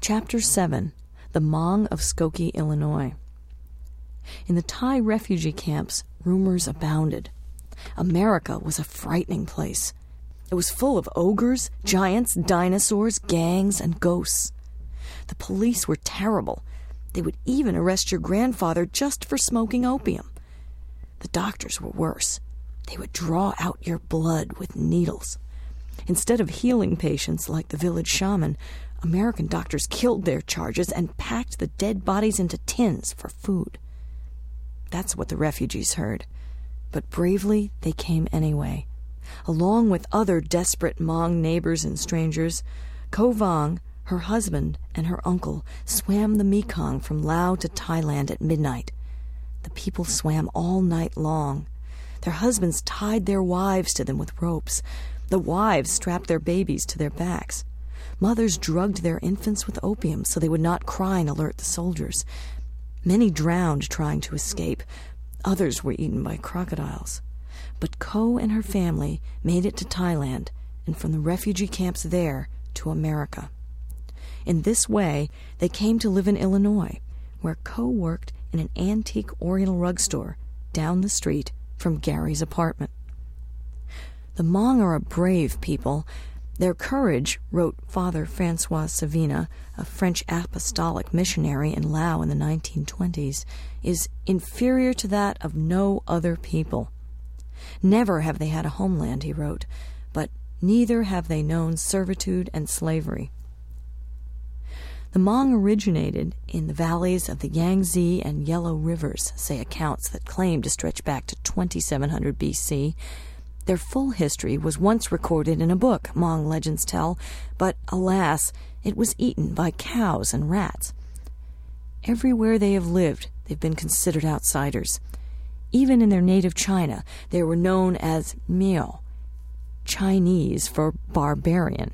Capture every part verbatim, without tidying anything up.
Chapter seven. The Hmong of Skokie, Illinois. In the Thai refugee camps, rumors abounded. America was a frightening place. It was full of ogres, giants, dinosaurs, gangs, and ghosts. The police were terrible. They would even arrest your grandfather just for smoking opium. The doctors were worse. They would draw out your blood with needles. Instead of healing patients like the village shaman, American doctors killed their charges and packed the dead bodies into tins for food. That's what the refugees heard. But bravely, they came anyway. Along with other desperate Hmong neighbors and strangers, Ko Vang, her husband, and her uncle swam the Mekong from Laos to Thailand at midnight. The people swam all night long. Their husbands tied their wives to them with ropes. The wives strapped their babies to their backs. Mothers drugged their infants with opium so they would not cry and alert the soldiers. Many drowned trying to escape. Others were eaten by crocodiles. But Ko and her family made it to Thailand, and from the refugee camps there to America. In this way, they came to live in Illinois, where Ko worked in an antique Oriental rug store down the street from Gary's apartment. The Hmong are a brave people. Their courage, wrote Father Francois Savina, a French apostolic missionary in Laos in the nineteen twenties, is inferior to that of no other people. Never have they had a homeland, he wrote, but neither have they known servitude and slavery. The Hmong originated in the valleys of the Yangtze and Yellow Rivers, say accounts that claim to stretch back to twenty-seven hundred B C. Their full history was once recorded in a book, Hmong legends tell, but alas, it was eaten by cows and rats. Everywhere they have lived, they've been considered outsiders. Even in their native China, they were known as Miao, Chinese for barbarian.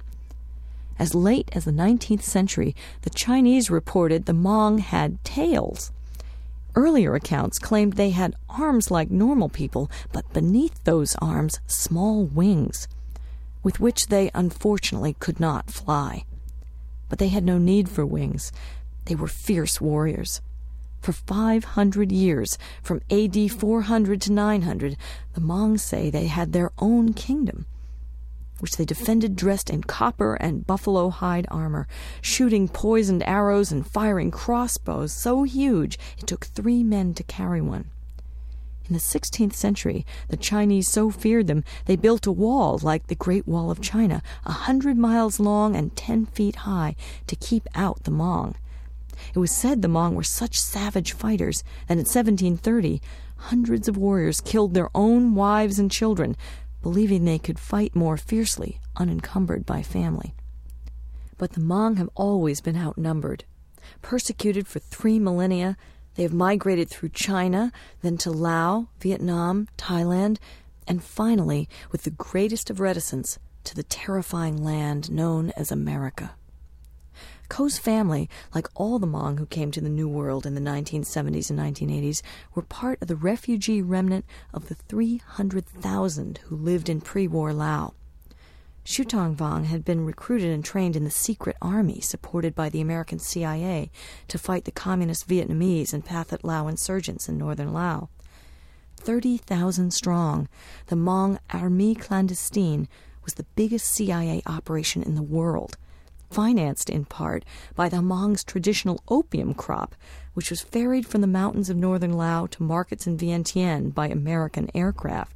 As late as the nineteenth century, the Chinese reported the Hmong had tails. Earlier accounts claimed they had arms like normal people, but beneath those arms, small wings, with which they unfortunately could not fly. But they had no need for wings. They were fierce warriors. For five hundred years, from A D four hundred to nine hundred, the Hmong say they had their own kingdom, which they defended dressed in copper and buffalo hide armor, shooting poisoned arrows and firing crossbows so huge it took three men to carry one. In the sixteenth century, the Chinese so feared them they built a wall like the Great Wall of China, a hundred miles long and ten feet high, to keep out the Hmong. It was said the Hmong were such savage fighters that in seventeen thirty, hundreds of warriors killed their own wives and children, believing they could fight more fiercely, unencumbered by family. But the Hmong have always been outnumbered. Persecuted for three millennia, they have migrated through China, then to Laos, Vietnam, Thailand, and finally, with the greatest of reticence, to the terrifying land known as America. Ko's family, like all the Hmong who came to the New World in the nineteen seventies and nineteen eighties, were part of the refugee remnant of the three hundred thousand who lived in pre-war Laos. Shutong Vang had been recruited and trained in the secret army supported by the American C I A to fight the communist Vietnamese and Pathet Lao insurgents in northern Laos. Thirty thousand strong, the Hmong Armée Clandestine was the biggest C I A operation in the world, financed in part by the Hmong's traditional opium crop, which was ferried from the mountains of northern Laos to markets in Vientiane by American aircraft.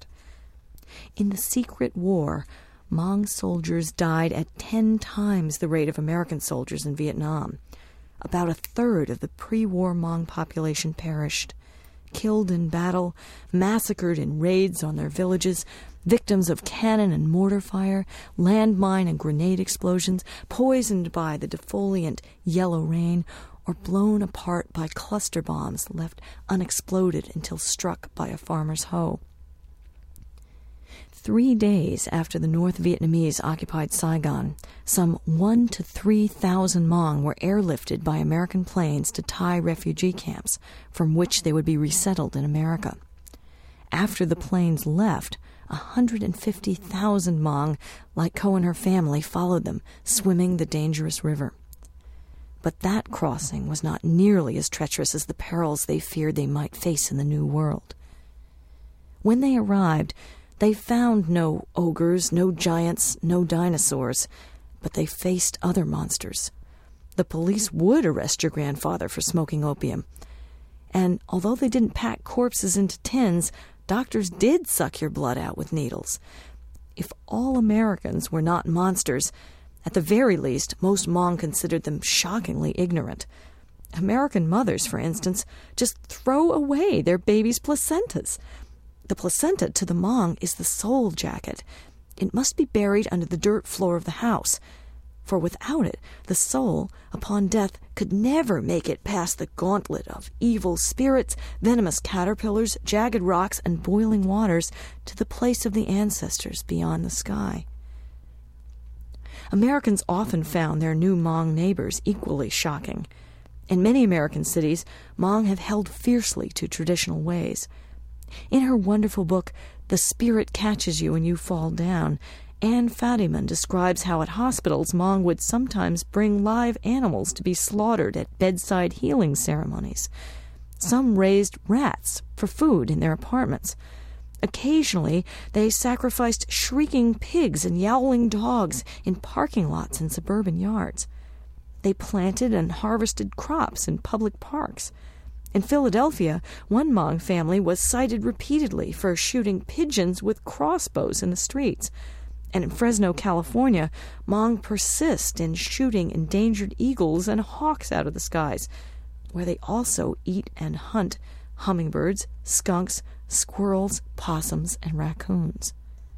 In the secret war, Hmong soldiers died at ten times the rate of American soldiers in Vietnam. About a third of the pre-war Hmong population perished, killed in battle, massacred in raids on their villages, victims of cannon and mortar fire, landmine and grenade explosions, poisoned by the defoliant yellow rain, or blown apart by cluster bombs left unexploded until struck by a farmer's hoe. Three days after the North Vietnamese occupied Saigon, some one to three thousand Hmong were airlifted by American planes to Thai refugee camps, from which they would be resettled in America. After the planes left, one hundred fifty thousand Hmong, like Ko and her family, followed them, swimming the dangerous river. But that crossing was not nearly as treacherous as the perils they feared they might face in the New World. When they arrived, they found no ogres, no giants, no dinosaurs, but they faced other monsters. The police would arrest your grandfather for smoking opium. And although they didn't pack corpses into tins, doctors did suck your blood out with needles. If all Americans were not monsters, at the very least, most Hmong considered them shockingly ignorant. American mothers, for instance, just throw away their babies' placentas. The placenta to the Hmong is the soul jacket. It must be buried under the dirt floor of the house, for without it, the soul, upon death, could never make it past the gauntlet of evil spirits, venomous caterpillars, jagged rocks, and boiling waters to the place of the ancestors beyond the sky. Americans often found their new Hmong neighbors equally shocking. In many American cities, Hmong have held fiercely to traditional ways. In her wonderful book, The Spirit Catches You When You Fall Down, Anne Fadiman describes how at hospitals Hmong would sometimes bring live animals to be slaughtered at bedside healing ceremonies. Some raised rats for food in their apartments. Occasionally, they sacrificed shrieking pigs and yowling dogs in parking lots and suburban yards. They planted and harvested crops in public parks. In Philadelphia, one Hmong family was cited repeatedly for shooting pigeons with crossbows in the streets. And in Fresno, California, Hmong persist in shooting endangered eagles and hawks out of the skies, where they also eat and hunt hummingbirds, skunks, squirrels, possums, and raccoons.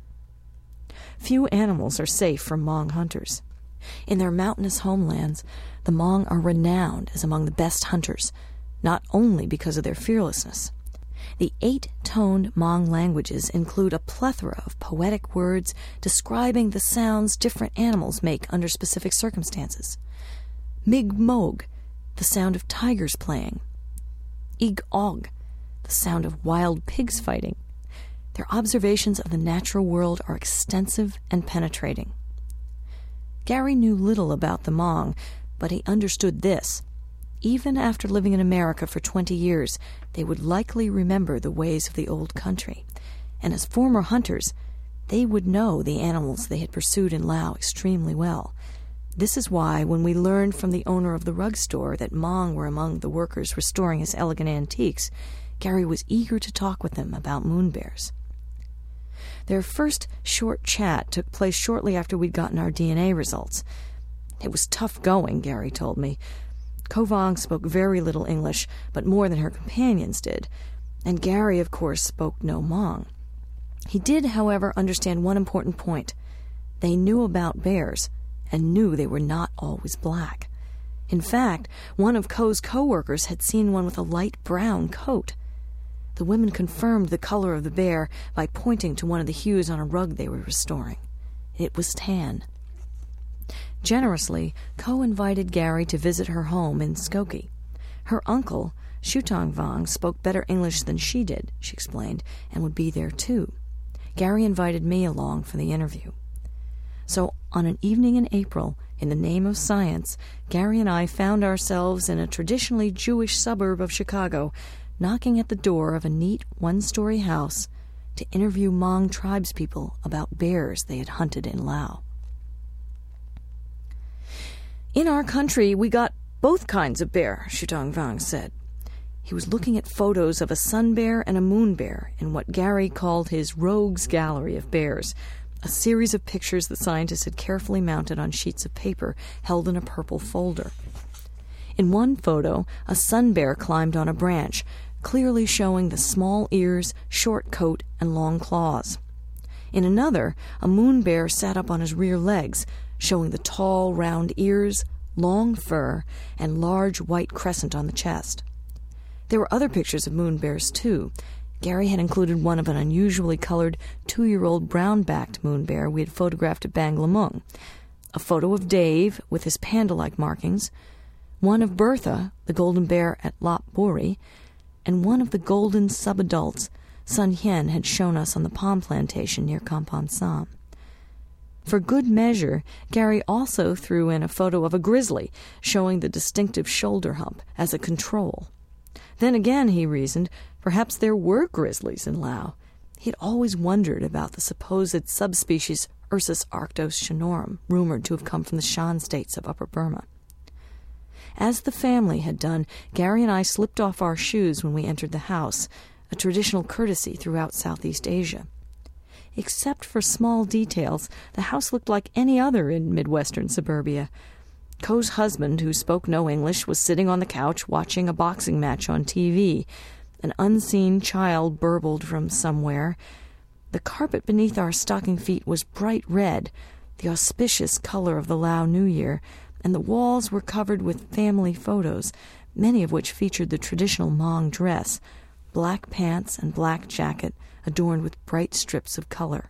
Few animals are safe from Hmong hunters. In their mountainous homelands, the Hmong are renowned as among the best hunters, not only because of their fearlessness. The eight-toned Hmong languages include a plethora of poetic words describing the sounds different animals make under specific circumstances. Mig-mog, the sound of tigers playing. Ig-og, the sound of wild pigs fighting. Their observations of the natural world are extensive and penetrating. Gary knew little about the Hmong, but he understood this. Even after living in America for twenty years, they would likely remember the ways of the old country. And as former hunters, they would know the animals they had pursued in Laos extremely well. This is why, when we learned from the owner of the rug store that Hmong were among the workers restoring his elegant antiques, Gary was eager to talk with them about moon bears. Their first short chat took place shortly after we'd gotten our D N A results. It was tough going, Gary told me. Ko Vong spoke very little English, but more than her companions did, and Gary, of course, spoke no Hmong. He did, however, understand one important point. They knew about bears, and knew they were not always black. In fact, one of Ko's co-workers had seen one with a light brown coat. The women confirmed the color of the bear by pointing to one of the hues on a rug they were restoring. It was tan. Generously, Ko invited Gary to visit her home in Skokie. Her uncle, Shutong Vong, spoke better English than she did, she explained, and would be there too. Gary invited me along for the interview. So, on an evening in April, in the name of science, Gary and I found ourselves in a traditionally Jewish suburb of Chicago, knocking at the door of a neat one-story house to interview Hmong tribespeople about bears they had hunted in Laos. In our country, we got both kinds of bear, Shutong Vong said. He was looking at photos of a sun bear and a moon bear in what Gary called his rogues gallery of bears, a series of pictures that scientists had carefully mounted on sheets of paper held in a purple folder. In one photo, a sun bear climbed on a branch, clearly showing the small ears, short coat, and long claws. In another, a moon bear sat up on his rear legs, showing the tall, round ears, long fur, and large white crescent on the chest. There were other pictures of moon bears, too. Gary had included one of an unusually colored two-year-old brown-backed moon bear we had photographed at Banglamung, a photo of Dave with his panda-like markings, one of Bertha, the golden bear at Lop Buri, and one of the golden subadults Sun Hien had shown us on the palm plantation near Kampong Sam. For good measure, Gary also threw in a photo of a grizzly, showing the distinctive shoulder hump as a control. Then again, he reasoned, perhaps there were grizzlies in Laos. He had always wondered about the supposed subspecies Ursus arctos schnorrum, rumored to have come from the Shan states of Upper Burma. As the family had done, Gary and I slipped off our shoes when we entered the house, a traditional courtesy throughout Southeast Asia. Except for small details, the house looked like any other in Midwestern suburbia. Ko's husband, who spoke no English, was sitting on the couch watching a boxing match on T V. An unseen child burbled from somewhere. The carpet beneath our stocking feet was bright red, the auspicious color of the Lao New Year, and the walls were covered with family photos, many of which featured the traditional Hmong dress, black pants and black jacket adorned with bright strips of color.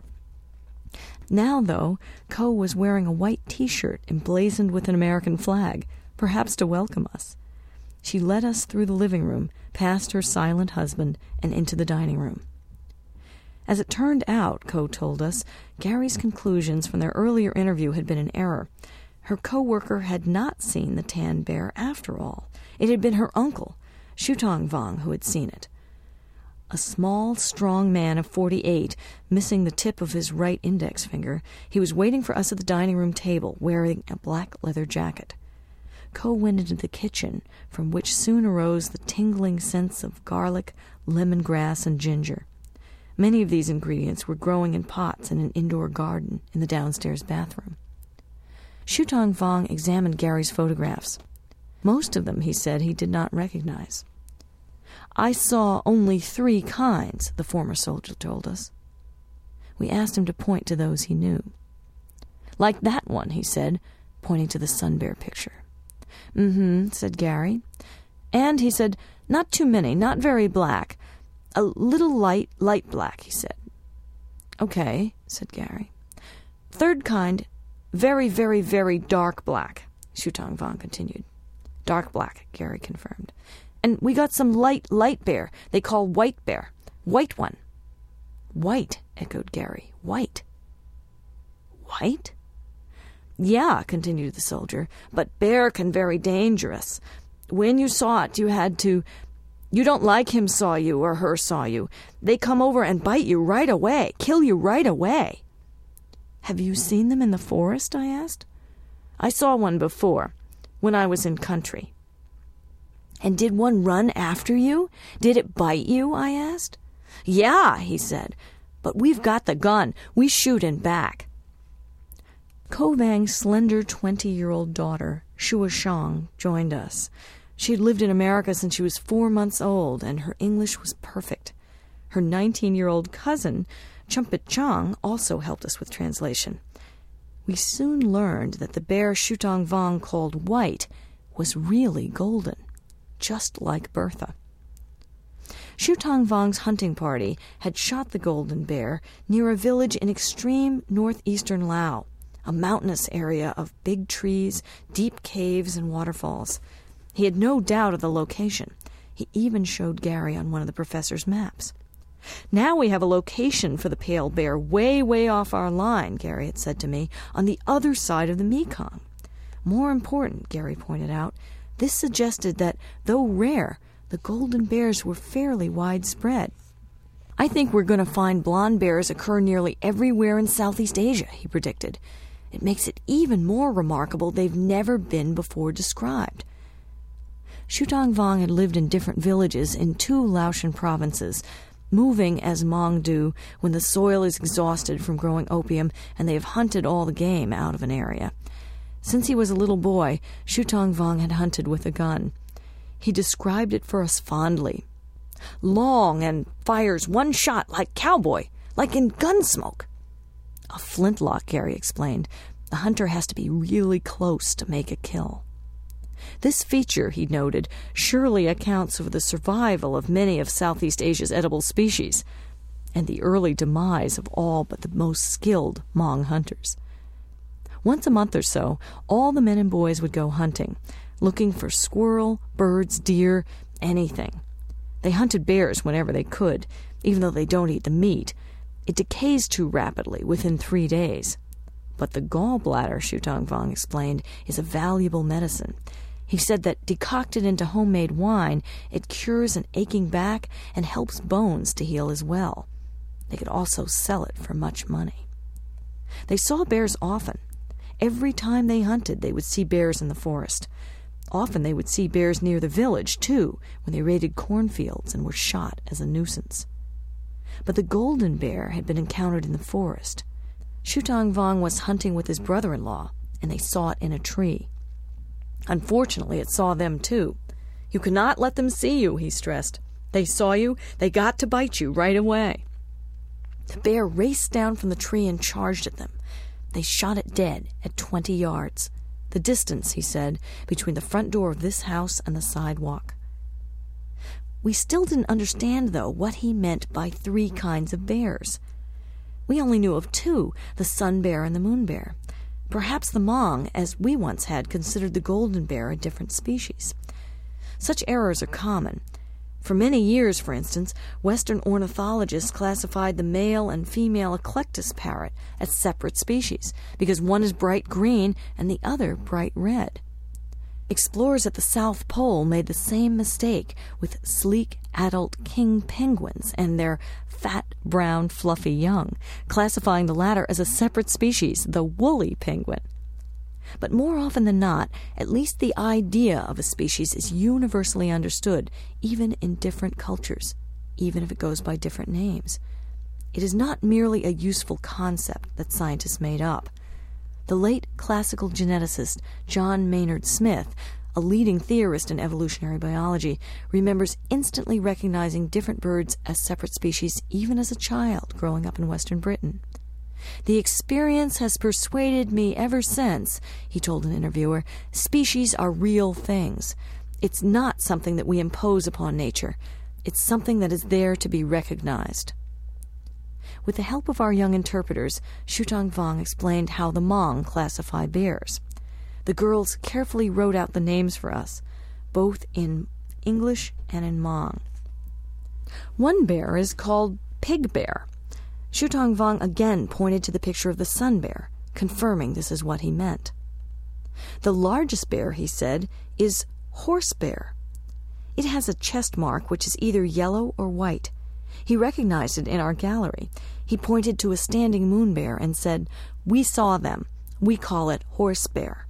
Now, though, Ko was wearing a white T-shirt emblazoned with an American flag, perhaps to welcome us. She led us through the living room, past her silent husband, and into the dining room. As it turned out, Ko told us, Gary's conclusions from their earlier interview had been an error. Her co-worker had not seen the tan bear after all. It had been her uncle, Shutong Vong, who had seen it. A small, strong man of forty-eight, missing the tip of his right index finger, he was waiting for us at the dining room table, wearing a black leather jacket. Ko went into the kitchen, from which soon arose the tingling scents of garlic, lemongrass, and ginger. Many of these ingredients were growing in pots in an indoor garden in the downstairs bathroom. Shutong Vong examined Gary's photographs. Most of them, he said, he did not recognize. I saw only three kinds, the former soldier told us. We asked him to point to those he knew. Like that one, he said, pointing to the sun bear picture. Mm-hmm, said Gary. And, he said, not too many, not very black. A little light, light black, he said. Okay, said Gary. Third kind, very, very, very dark black, Shutong Vong continued. Dark black, Gary confirmed. And we got some light, light bear they call white bear. White one. White, echoed Gary. White. White? Yeah, continued the soldier, but bear can very dangerous. When you saw it, you had to... You don't like him saw you or her saw you. They come over and bite you right away, kill you right away. Have you seen them in the forest, I asked. I saw one before, when I was in country. And did one run after you? Did it bite you, I asked. Yeah, he said, but we've got the gun. We shoot in back. Ko Vang's slender twenty-year-old daughter, Shua Shang, joined us. She had lived in America since she was four months old, and her English was perfect. Her nineteen-year-old cousin, Chumpit Chang, also helped us with translation. We soon learned that the bear Shutong Vong called White was really golden, just like Bertha. Shutong Vong's hunting party had shot the golden bear near a village in extreme northeastern Laos, a mountainous area of big trees, deep caves, and waterfalls. He had no doubt of the location. He even showed Gary on one of the professor's maps. Now we have a location for the pale bear way, way off our line, Gary had said to me, on the other side of the Mekong. More important, Gary pointed out, this suggested that, though rare, the golden bears were fairly widespread. I think we're going to find blonde bears occur nearly everywhere in Southeast Asia, he predicted. It makes it even more remarkable they've never been before described. Shutong Vong had lived in different villages in two Laotian provinces, moving as Hmong do when the soil is exhausted from growing opium and they have hunted all the game out of an area. Since he was a little boy, Shutong Vong had hunted with a gun. He described it for us fondly. Long and fires one shot like cowboy, like in Gunsmoke. A flintlock, Gary explained. The hunter has to be really close to make a kill. This feature, he noted, surely accounts for the survival of many of Southeast Asia's edible species, and the early demise of all but the most skilled Hmong hunters. Once a month or so, all the men and boys would go hunting, looking for squirrel, birds, deer, anything. They hunted bears whenever they could, even though they don't eat the meat. It decays too rapidly within three days. But the gallbladder, Shutong Vong explained, is a valuable medicine. He said that decocted into homemade wine, it cures an aching back and helps bones to heal as well. They could also sell it for much money. They saw bears often. Every time they hunted, they would see bears in the forest. Often they would see bears near the village, too, when they raided cornfields and were shot as a nuisance. But the golden bear had been encountered in the forest. Shutong Vong was hunting with his brother-in-law, and they saw it in a tree. Unfortunately, it saw them, too. You cannot let them see you, he stressed. They saw you, they got to bite you right away. The bear raced down from the tree and charged at them. They shot it dead at twenty yards. The distance, he said, between the front door of this house and the sidewalk. We still didn't understand, though, what he meant by three kinds of bears. We only knew of two, the sun bear and the moon bear. Perhaps the Hmong, as we once had, considered the golden bear a different species. Such errors are common. For many years, for instance, Western ornithologists classified the male and female eclectus parrot as separate species, because one is bright green and the other bright red. Explorers at the South Pole made the same mistake with sleek adult king penguins and their fat, brown, fluffy young, classifying the latter as a separate species, the woolly penguin. But more often than not, at least the idea of a species is universally understood, even in different cultures, even if it goes by different names. It is not merely a useful concept that scientists made up. The late classical geneticist John Maynard Smith, a leading theorist in evolutionary biology, remembers instantly recognizing different birds as separate species even as a child growing up in Western Britain. The experience has persuaded me ever since, he told an interviewer, species are real things. It's not something that we impose upon nature. It's something that is there to be recognized. With the help of our young interpreters, Shutong Vong explained how the Hmong classify bears. The girls carefully wrote out the names for us, both in English and in Hmong. One bear is called pig bear. Shutong Vong again pointed to the picture of the sun bear, confirming this is what he meant. The largest bear, he said, is horse bear. It has a chest mark which is either yellow or white. He recognized it in our gallery. He pointed to a standing moon bear and said, "We saw them. We call it horse bear."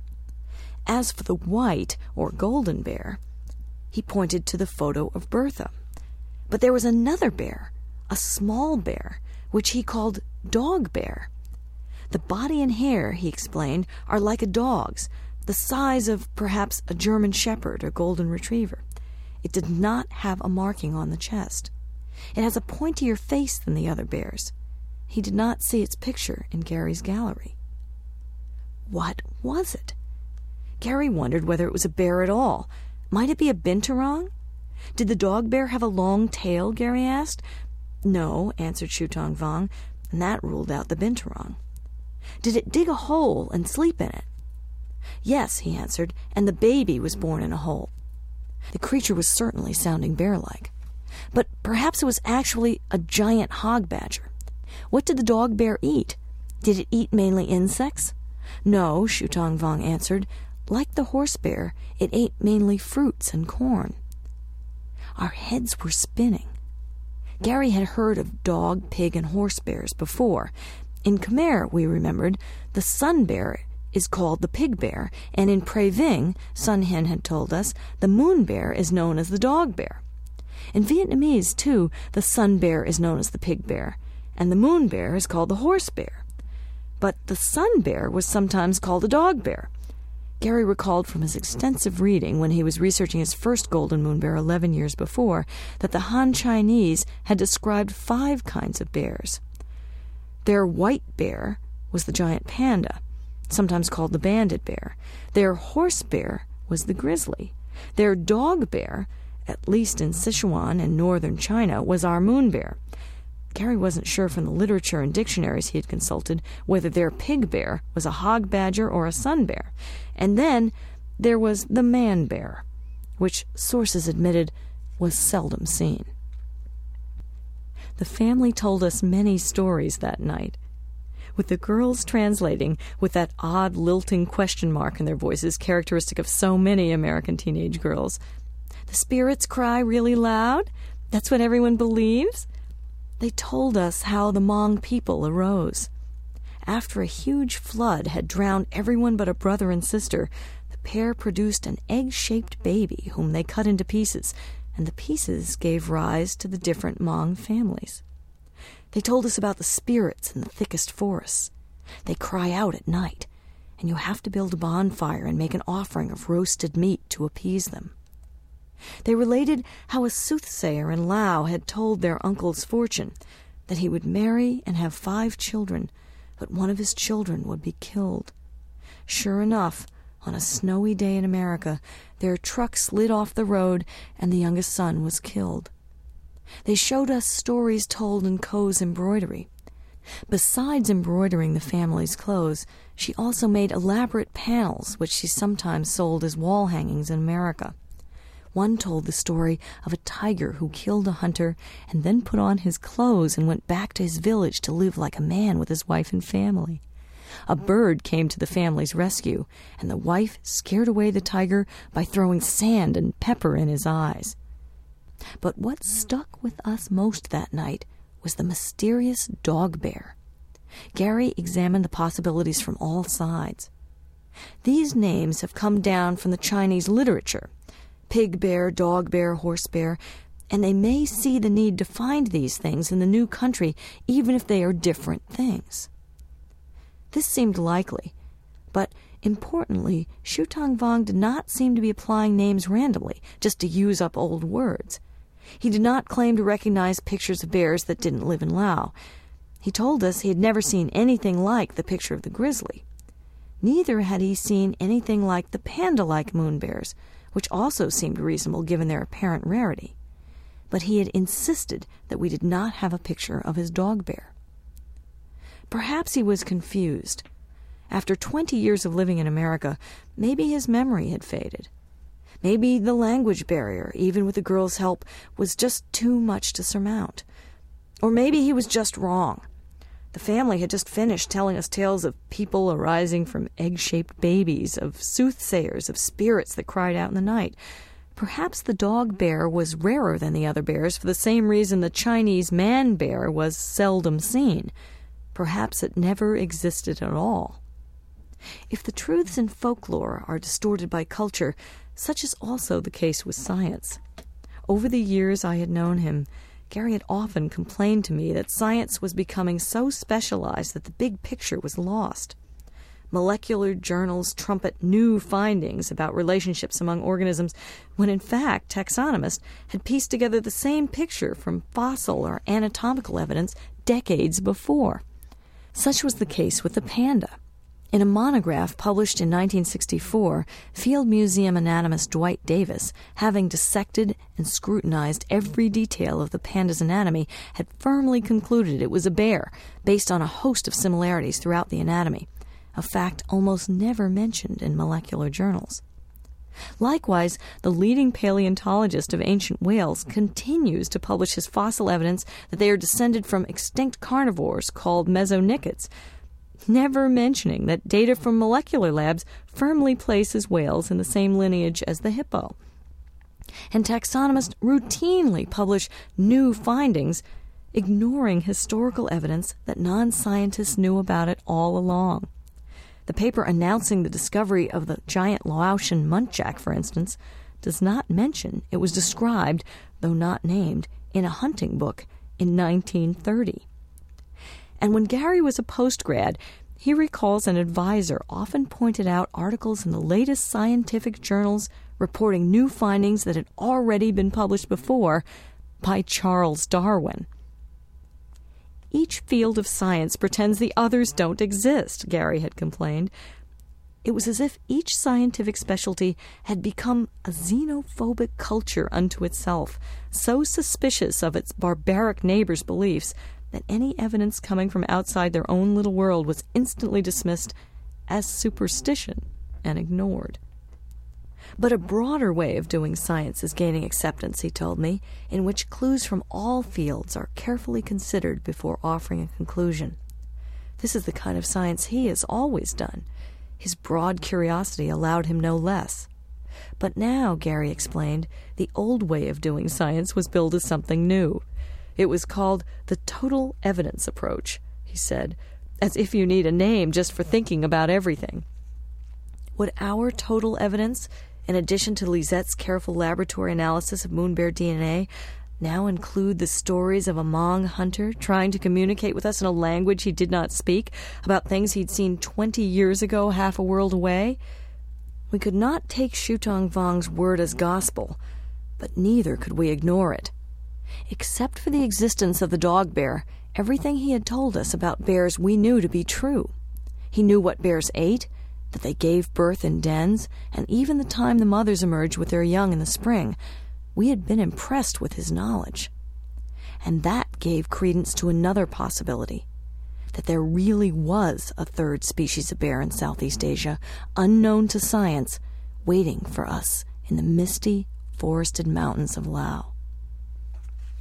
As for the white, or golden bear, he pointed to the photo of Bertha. But there was another bear, a small bear, which he called dog bear. The body and hair, he explained, are like a dog's, the size of perhaps a German shepherd or golden retriever. It did not have a marking on the chest. It has a pointier face than the other bears. He did not see its picture in Gary's gallery. What was it? Gary wondered whether it was a bear at all. Might it be a binturong? Did the dog bear have a long tail, Gary asked. No, answered Shutong Vong, and that ruled out the binturong. Did it dig a hole and sleep in it? Yes, he answered, and the baby was born in a hole. The creature was certainly sounding bear-like. But perhaps it was actually a giant hog badger. What did the dog bear eat? Did it eat mainly insects? No, Shutong Vong answered. Like the horse bear, it ate mainly fruits and corn. Our heads were spinning. Gary had heard of dog, pig, and horse bears before. In Khmer, we remembered, the sun bear is called the pig bear, and in Pre Ving, Sun Hen had told us, the moon bear is known as the dog bear. In Vietnamese, too, the sun bear is known as the pig bear, and the moon bear is called the horse bear. But the sun bear was sometimes called a dog bear. Gary recalled from his extensive reading when he was researching his first golden moon bear eleven years before that the Han Chinese had described five kinds of bears. Their white bear was the giant panda, sometimes called the banded bear. Their horse bear was the grizzly. Their dog bear, at least in Sichuan and northern China, was our moon bear. Gary wasn't sure from the literature and dictionaries he had consulted whether their pig bear was a hog badger or a sun bear. And then there was the man bear, which sources admitted was seldom seen. The family told us many stories that night. with the girls translating with that odd lilting question mark in their voices characteristic of so many American teenage girls. The spirits cry really loud? That's what everyone believes? They told us how the Hmong people arose. After a huge flood had drowned everyone but a brother and sister, the pair produced an egg-shaped baby whom they cut into pieces, and the pieces gave rise to the different Hmong families. They told us about the spirits in the thickest forests. They cry out at night, and you have to build a bonfire and make an offering of roasted meat to appease them. They related how a soothsayer in Lao had told their uncle's fortune, that he would marry and have five children, but one of his children would be killed. Sure enough, on a snowy day in America, their truck slid off the road and the youngest son was killed. They showed us stories told in Ko's embroidery. Besides embroidering the family's clothes, she also made elaborate panels which she sometimes sold as wall hangings in America. One told the story of a tiger who killed a hunter and then put on his clothes and went back to his village to live like a man with his wife and family. A bird came to the family's rescue, and the wife scared away the tiger by throwing sand and pepper in his eyes. But what stuck with us most that night was the mysterious dog bear. Gary examined the possibilities from all sides. These names have come down from the Chinese literature: pig bear, dog bear, horse bear, and they may see the need to find these things in the new country even if they are different things. This seemed likely, but importantly, Shutang Vong did not seem to be applying names randomly, just to use up old words. He did not claim to recognize pictures of bears that didn't live in Lao. He told us he had never seen anything like the picture of the grizzly. Neither had he seen anything like the panda-like moon bears, which also seemed reasonable given their apparent rarity. But he had insisted that we did not have a picture of his dog bear. Perhaps he was confused. After twenty years of living in America, maybe his memory had faded. Maybe the language barrier, even with the girl's help, was just too much to surmount. Or maybe he was just wrong. The family had just finished telling us tales of people arising from egg-shaped babies, of soothsayers, of spirits that cried out in the night. Perhaps the dog bear was rarer than the other bears for the same reason the Chinese man bear was seldom seen. Perhaps it never existed at all. If the truths in folklore are distorted by culture, such is also the case with science. Over the years I had known him, Gary had often complained to me that science was becoming so specialized that the big picture was lost. Molecular journals trumpet new findings about relationships among organisms, when in fact taxonomists had pieced together the same picture from fossil or anatomical evidence decades before. Such was the case with the panda. In a monograph published in nineteen sixty-four, Field Museum anatomist Dwight Davis, having dissected and scrutinized every detail of the panda's anatomy, had firmly concluded it was a bear, based on a host of similarities throughout the anatomy, a fact almost never mentioned in molecular journals. Likewise, the leading paleontologist of ancient whales continues to publish his fossil evidence that they are descended from extinct carnivores called mesonychids, never mentioning that data from molecular labs firmly places whales in the same lineage as the hippo. And taxonomists routinely publish new findings, ignoring historical evidence that non-scientists knew about it all along. The paper announcing the discovery of the giant Laotian muntjac, for instance, does not mention it was described, though not named, in a hunting book in nineteen thirty. And when Gary was a postgrad, he recalls an advisor often pointed out articles in the latest scientific journals reporting new findings that had already been published before by Charles Darwin. Each field of science pretends the others don't exist, Gary had complained. It was as if each scientific specialty had become a xenophobic culture unto itself, so suspicious of its barbaric neighbors' beliefs that any evidence coming from outside their own little world was instantly dismissed as superstition and ignored. But a broader way of doing science is gaining acceptance, he told me, in which clues from all fields are carefully considered before offering a conclusion. This is the kind of science he has always done. His broad curiosity allowed him no less. But now, Gary explained, the old way of doing science was billed as something new. It was called the total evidence approach, he said, as if you need a name just for thinking about everything. Would our total evidence, in addition to Lisette's careful laboratory analysis of moon bear D N A, now include the stories of a Hmong hunter trying to communicate with us in a language he did not speak, about things he'd seen twenty years ago half a world away? We could not take Shutong Vong's word as gospel, but neither could we ignore it. Except for the existence of the dog bear, everything he had told us about bears we knew to be true. He knew what bears ate, that they gave birth in dens, and even the time the mothers emerged with their young in the spring. We had been impressed with his knowledge. And that gave credence to another possibility, that there really was a third species of bear in Southeast Asia, unknown to science, waiting for us in the misty, forested mountains of Laos.